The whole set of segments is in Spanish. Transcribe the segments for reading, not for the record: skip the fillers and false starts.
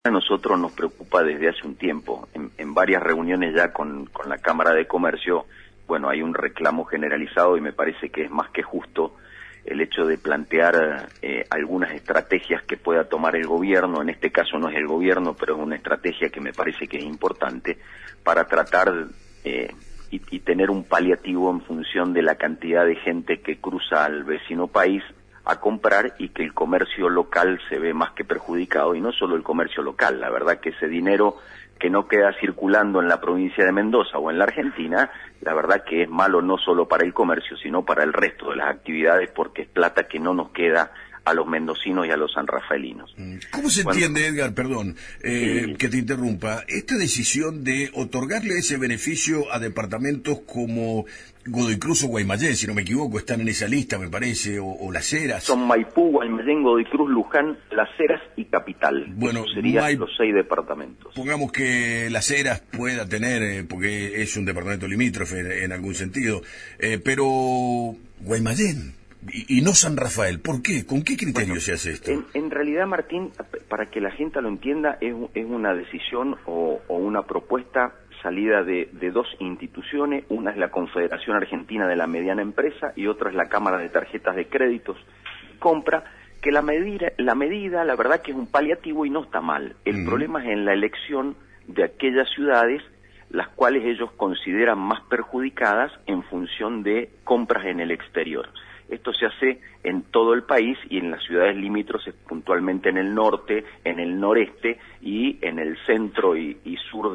A nosotros nos preocupa desde hace un tiempo. En varias reuniones ya con la Cámara de Comercio, bueno, hay un reclamo generalizado y me parece que es más que justo el hecho de plantear algunas estrategias que pueda tomar el gobierno. En este caso no es el gobierno, pero es una estrategia que me parece que es importante para tratar y tener un paliativo en función de la cantidad de gente que cruza al vecino país a comprar y que el comercio local se ve más que perjudicado, y no solo el comercio local. La verdad que ese dinero que no queda circulando en la provincia de Mendoza o en la Argentina, la verdad que es malo no solo para el comercio, sino para el resto de las actividades, porque es plata que no nos queda a los mendocinos y a los sanrafaelinos. ¿Cómo se entiende, Edgar, perdón, que te interrumpa, esta decisión de otorgarle ese beneficio a departamentos como Godoy Cruz o Guaymallén, si no me equivoco, están en esa lista, me parece, o Las Heras? Son Maipú, Guaymallén, Godoy Cruz, Luján, Las Heras y Capital. Bueno, esos serían los 6 departamentos. Pongamos que Las Heras pueda tener, porque es un departamento limítrofe en algún sentido, pero Guaymallén y no San Rafael, ¿por qué? ¿Con qué criterio se hace esto? En realidad, Martín, para que la gente lo entienda, es una decisión o una propuesta salida de dos instituciones. Una es la Confederación Argentina de la Mediana Empresa y otra es la Cámara de Tarjetas de Créditos y Compra, que la medida, la verdad que es un paliativo y no está mal. El problema es en la elección de aquellas ciudades las cuales ellos consideran más perjudicadas en función de compras en el exterior. Esto se hace en todo el país y en las ciudades limítrofes, puntualmente en el norte, en el noreste y en el centro y sur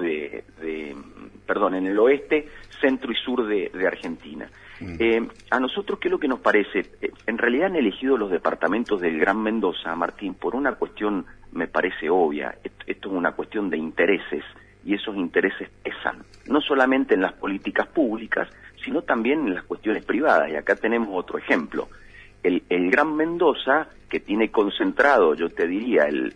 en el oeste, centro y sur de Argentina. A nosotros, ¿qué es lo que nos parece? En realidad han elegido los departamentos del Gran Mendoza, Martín, por una cuestión, me parece obvia. Esto es una cuestión de intereses, y esos intereses pesan, no solamente en las políticas públicas, sino también en las cuestiones privadas. Y acá tenemos otro ejemplo. El Gran Mendoza, que tiene concentrado, yo te diría, el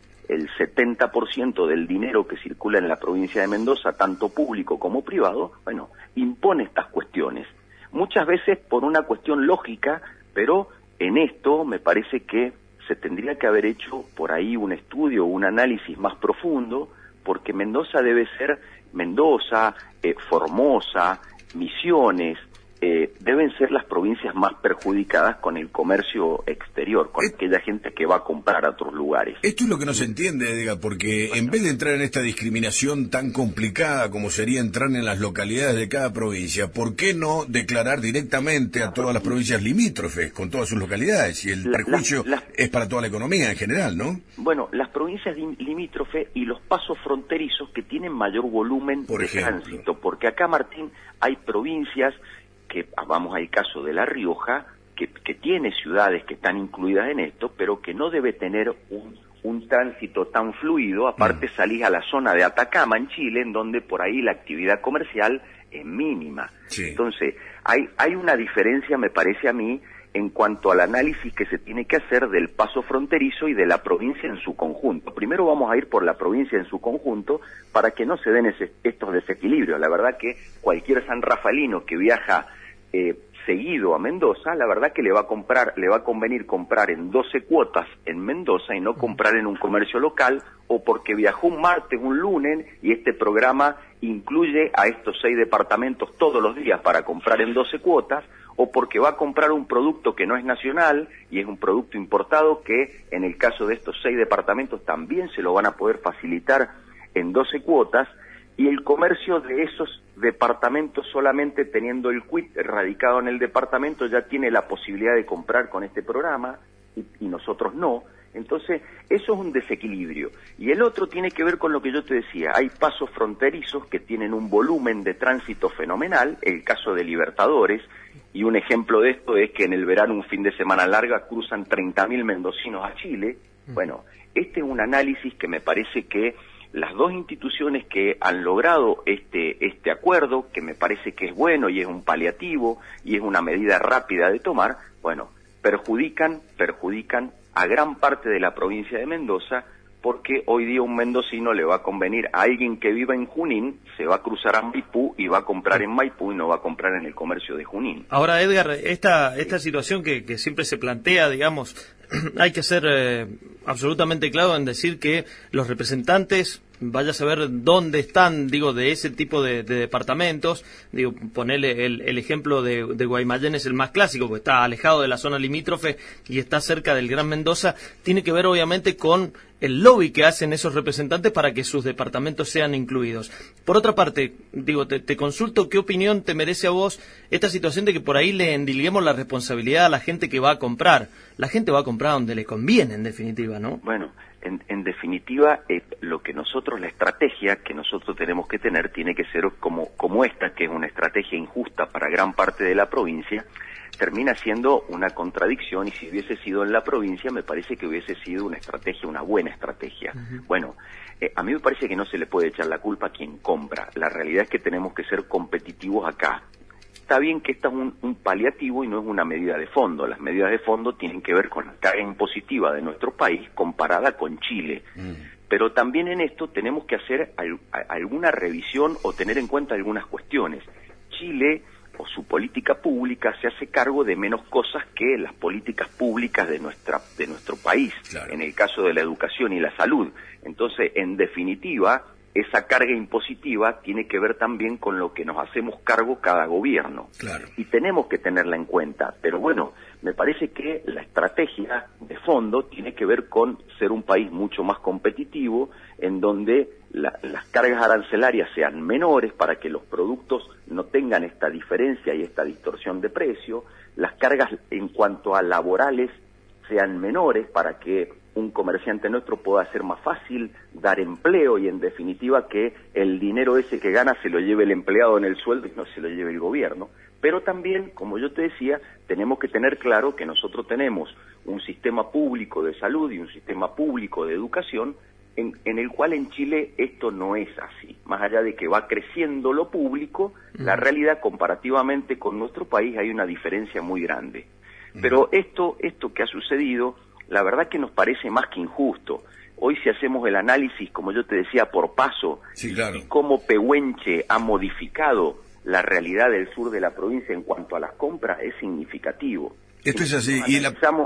70% del dinero que circula en la provincia de Mendoza, tanto público como privado, bueno, impone estas cuestiones. Muchas veces por una cuestión lógica, pero en esto me parece que se tendría que haber hecho por ahí un estudio, un análisis más profundo, porque Mendoza debe ser Formosa, Misiones, deben ser las provincias más perjudicadas con el comercio exterior, con aquella gente que va a comprar a otros lugares. Esto es lo que no se entiende, Edgar, porque en vez de entrar en esta discriminación tan complicada como sería entrar en las localidades de cada provincia, ¿por qué no declarar directamente a todas las provincias limítrofes con todas sus localidades? Y el prejuicio es para toda la economía en general, ¿no? Bueno, las provincias limítrofes y los pasos fronterizos que tienen mayor volumen de tránsito, porque acá, Martín, hay provincias que, vamos al caso de La Rioja, que tiene ciudades que están incluidas en esto, pero que no debe tener un tránsito tan fluido. Aparte salís a la zona de Atacama, en Chile, en donde por ahí la actividad comercial es mínima. Sí. Entonces, hay una diferencia, me parece a mí, en cuanto al análisis que se tiene que hacer del paso fronterizo y de la provincia en su conjunto. Primero vamos a ir por la provincia en su conjunto para que no se den estos desequilibrios. La verdad que cualquier sanrafaelino que viaja seguido a Mendoza, la verdad que le va a convenir comprar en 12 cuotas en Mendoza y no comprar en un comercio local, o porque viajó un martes, un lunes, y este programa incluye a estos 6 departamentos todos los días para comprar en 12 cuotas, o porque va a comprar un producto que no es nacional y es un producto importado que en el caso de estos 6 departamentos también se lo van a poder facilitar en 12 cuotas, y el comercio de esos departamentos, solamente teniendo el quit radicado en el departamento, ya tiene la posibilidad de comprar con este programa y nosotros no. Entonces, eso es un desequilibrio. Y el otro tiene que ver con lo que yo te decía. Hay pasos fronterizos que tienen un volumen de tránsito fenomenal, el caso de Libertadores, y un ejemplo de esto es que en el verano, un fin de semana larga, cruzan 30.000 mendocinos a Chile. Bueno, este es un análisis que me parece que las dos instituciones que han logrado este acuerdo, que me parece que es bueno y es un paliativo y es una medida rápida de tomar, bueno, perjudican a gran parte de la provincia de Mendoza, porque hoy día un mendocino le va a convenir a alguien que viva en Junín, se va a cruzar a Maipú y va a comprar en Maipú y no va a comprar en el comercio de Junín. Ahora, Edgar, esta situación que siempre se plantea, digamos, hay que hacer absolutamente claro en decir que los representantes, vaya a saber dónde están, digo, de ese tipo de departamentos, digo, ponerle el ejemplo de Guaymallén es el más clásico, porque está alejado de la zona limítrofe y está cerca del Gran Mendoza, tiene que ver obviamente con el lobby que hacen esos representantes para que sus departamentos sean incluidos. Por otra parte, digo, te consulto, ¿qué opinión te merece a vos esta situación de que por ahí le endilguemos la responsabilidad a la gente que va a comprar? La gente va a comprar donde le conviene, en definitiva, ¿no? Bueno, en definitiva, lo que nosotros, la estrategia que nosotros tenemos que tener tiene que ser como esta, que es una estrategia injusta para gran parte de la provincia, termina siendo una contradicción, y si hubiese sido en la provincia, me parece que hubiese sido una estrategia, una buena estrategia. Uh-huh. Bueno, a mí me parece que no se le puede echar la culpa a quien compra. La realidad es que tenemos que ser competitivos acá. Está bien que esta es un paliativo y no es una medida de fondo. Las medidas de fondo tienen que ver con la carga impositiva de nuestro país comparada con Chile. Pero también en esto tenemos que hacer alguna revisión o tener en cuenta algunas cuestiones. Chile, o su política pública, se hace cargo de menos cosas que las políticas públicas de nuestro país, claro, en el caso de la educación y la salud. Entonces, en definitiva, esa carga impositiva tiene que ver también con lo que nos hacemos cargo cada gobierno. Claro. Y tenemos que tenerla en cuenta. Pero bueno, me parece que la estrategia de fondo tiene que ver con ser un país mucho más competitivo, en donde las cargas arancelarias sean menores para que los productos no tengan esta diferencia y esta distorsión de precio, las cargas en cuanto a laborales sean menores para que un comerciante nuestro pueda hacer más fácil dar empleo y en definitiva que el dinero ese que gana se lo lleve el empleado en el sueldo y no se lo lleve el gobierno. Pero también, como yo te decía, tenemos que tener claro que nosotros tenemos un sistema público de salud y un sistema público de educación en el cual en Chile esto no es así. Más allá de que va creciendo lo público, la realidad comparativamente con nuestro país hay una diferencia muy grande. Pero esto que ha sucedido, la verdad que nos parece más que injusto. Hoy si hacemos el análisis, como yo te decía, por paso, sí, claro, y cómo Pehuenche ha modificado la realidad del sur de la provincia en cuanto a las compras, es significativo. Esto es así, y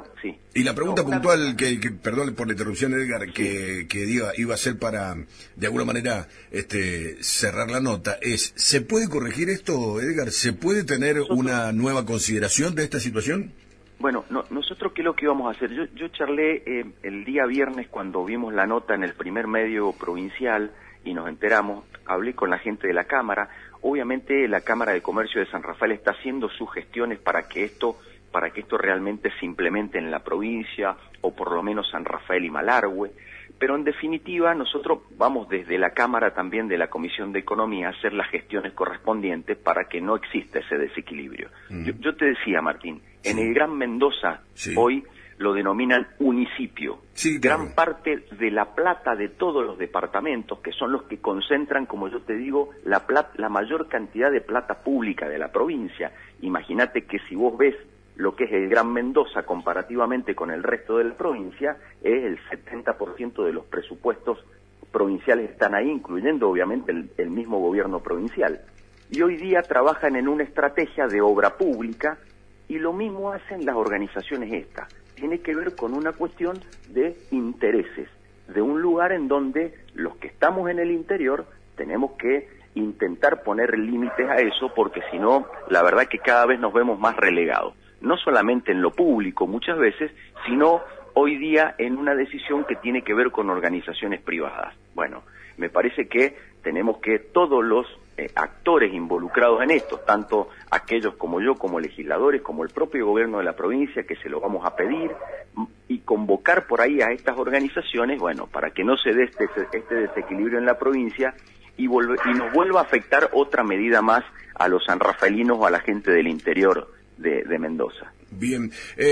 la pregunta puntual, perdón por la interrupción, Edgar, que iba a ser para, de alguna manera, cerrar la nota, es, ¿se puede corregir esto, Edgar? ¿Se puede tener una nueva consideración de esta situación? Bueno, nosotros, ¿qué es lo que íbamos a hacer? Yo charlé el día viernes cuando vimos la nota en el primer medio provincial y nos enteramos, hablé con la gente de la Cámara. Obviamente la Cámara de Comercio de San Rafael está haciendo sus gestiones para que esto realmente se implemente en la provincia, o por lo menos San Rafael y Malargüe. Pero en definitiva nosotros vamos desde la Cámara también de la Comisión de Economía a hacer las gestiones correspondientes para que no exista ese desequilibrio. Yo te decía, Martín, en el Gran Mendoza hoy lo denominan municipio. Gran parte de la plata de todos los departamentos, que son los que concentran, como yo te digo, la mayor cantidad de plata pública de la provincia. Imagínate que si vos ves lo que es el Gran Mendoza comparativamente con el resto de la provincia, es el 70% de los presupuestos provinciales están ahí, incluyendo obviamente el mismo gobierno provincial. Y hoy día trabajan en una estrategia de obra pública y lo mismo hacen las organizaciones estas. Tiene que ver con una cuestión de intereses, de un lugar en donde los que estamos en el interior tenemos que intentar poner límites a eso, porque si no, la verdad que cada vez nos vemos más relegados. No solamente en lo público muchas veces, sino hoy día en una decisión que tiene que ver con organizaciones privadas. Bueno, me parece que tenemos que todos los actores involucrados en esto, tanto aquellos como yo, como legisladores, como el propio gobierno de la provincia, que se lo vamos a pedir, y convocar por ahí a estas organizaciones, bueno, para que no se dé este desequilibrio en la provincia y nos vuelva a afectar otra medida más a los sanrafaelinos o a la gente del interior de Mendoza. Bien,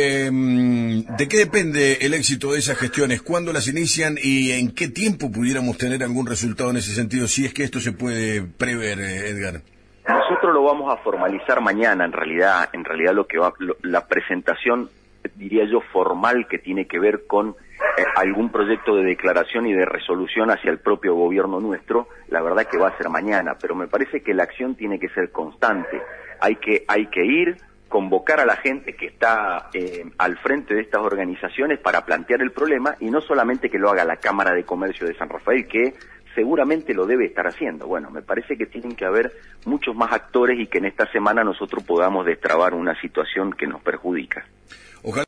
¿de qué depende el éxito de esas gestiones? ¿Cuándo las inician y en qué tiempo pudiéramos tener algún resultado en ese sentido? Si es que esto se puede prever, Edgar. Nosotros lo vamos a formalizar mañana, en realidad la presentación, diría yo, formal, que tiene que ver con algún proyecto de declaración y de resolución hacia el propio gobierno nuestro, la verdad que va a ser mañana, pero me parece que la acción tiene que ser constante. Hay que ir convocar a la gente que está al frente de estas organizaciones para plantear el problema, y no solamente que lo haga la Cámara de Comercio de San Rafael, que seguramente lo debe estar haciendo. Bueno, me parece que tienen que haber muchos más actores y que en esta semana nosotros podamos destrabar una situación que nos perjudica. Ojalá